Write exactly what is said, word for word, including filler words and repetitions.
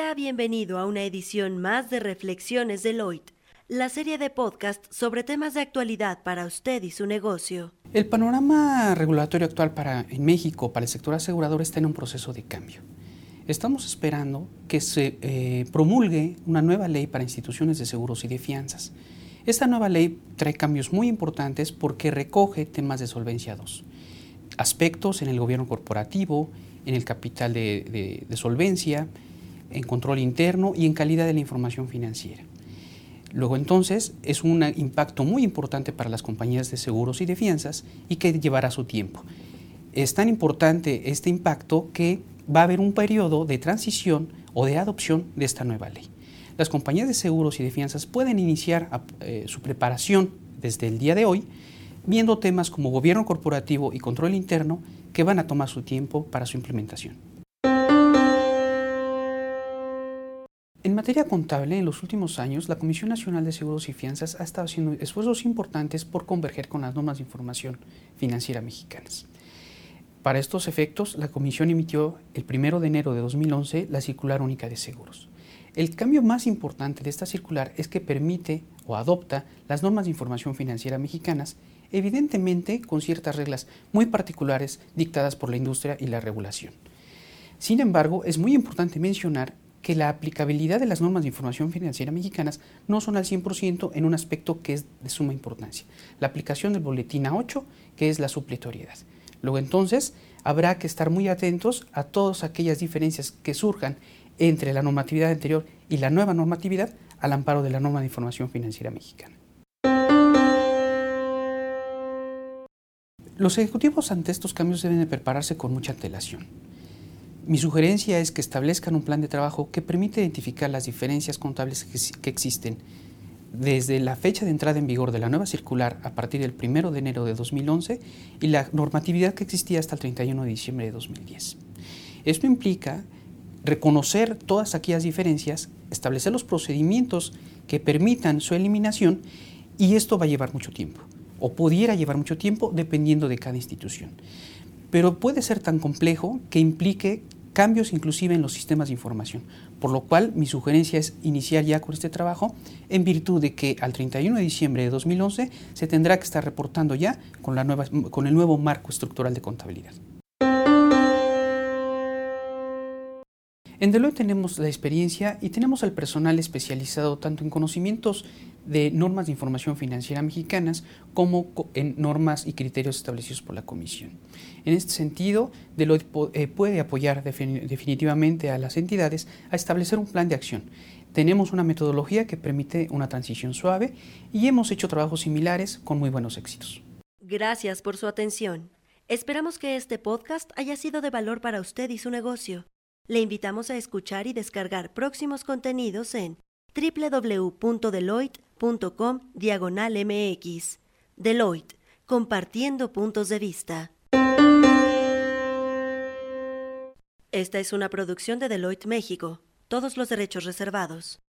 Sea bienvenido a una edición más de Reflexiones Deloitte, la serie de podcast sobre temas de actualidad para usted y su negocio. El panorama regulatorio actual para, en México para el sector asegurador está en un proceso de cambio. Estamos esperando que se eh, promulgue una nueva ley para instituciones de seguros y de fianzas. Esta nueva ley trae cambios muy importantes porque recoge temas de solvencia dos, aspectos en el gobierno corporativo, en el capital de, de, de solvencia, en control interno y en calidad de la información financiera. Luego entonces es un impacto muy importante para las compañías de seguros y de fianzas y que llevará su tiempo. Es tan importante este impacto que va a haber un periodo de transición o de adopción de esta nueva ley. Las compañías de seguros y de fianzas pueden iniciar eh, su preparación desde el día de hoy, viendo temas como gobierno corporativo y control interno que van a tomar su tiempo para su implementación. En materia contable, en los últimos años, la Comisión Nacional de Seguros y Fianzas ha estado haciendo esfuerzos importantes por converger con las normas de información financiera mexicanas. Para estos efectos, la Comisión emitió el primero de enero de dos mil once la Circular Única de Seguros. El cambio más importante de esta circular es que permite o adopta las normas de información financiera mexicanas, evidentemente con ciertas reglas muy particulares dictadas por la industria y la regulación. Sin embargo, es muy importante mencionar que la aplicabilidad de las normas de información financiera mexicanas no son al cien por ciento en un aspecto que es de suma importancia, la aplicación del boletín A ocho, que es la supletoriedad. Luego entonces habrá que estar muy atentos a todas aquellas diferencias que surjan entre la normatividad anterior y la nueva normatividad al amparo de la norma de información financiera mexicana. Los ejecutivos ante estos cambios deben de prepararse con mucha antelación. Mi sugerencia es que establezcan un plan de trabajo que permita identificar las diferencias contables que, que existen desde la fecha de entrada en vigor de la nueva circular a partir del primero de enero de dos mil once y la normatividad que existía hasta el treinta y uno de diciembre de dos mil diez. Esto implica reconocer todas aquellas diferencias, establecer los procedimientos que permitan su eliminación y esto va a llevar mucho tiempo o pudiera llevar mucho tiempo dependiendo de cada institución. Pero puede ser tan complejo que implique cambios inclusive en los sistemas de información, por lo cual mi sugerencia es iniciar ya con este trabajo en virtud de que al treinta y uno de diciembre de dos mil once se tendrá que estar reportando ya con, la nueva, con el nuevo marco estructural de contabilidad. En Deloitte tenemos la experiencia y tenemos al personal especializado tanto en conocimientos de normas de información financiera mexicanas como en normas y criterios establecidos por la Comisión. En este sentido, Deloitte puede apoyar definitivamente a las entidades a establecer un plan de acción. Tenemos una metodología que permite una transición suave y hemos hecho trabajos similares con muy buenos éxitos. Gracias por su atención. Esperamos que este podcast haya sido de valor para usted y su negocio. Le invitamos a escuchar y descargar próximos contenidos en doble u doble u doble u punto deloitte punto com diagonal M X. Deloitte, compartiendo puntos de vista. Esta es una producción de Deloitte México. Todos los derechos reservados.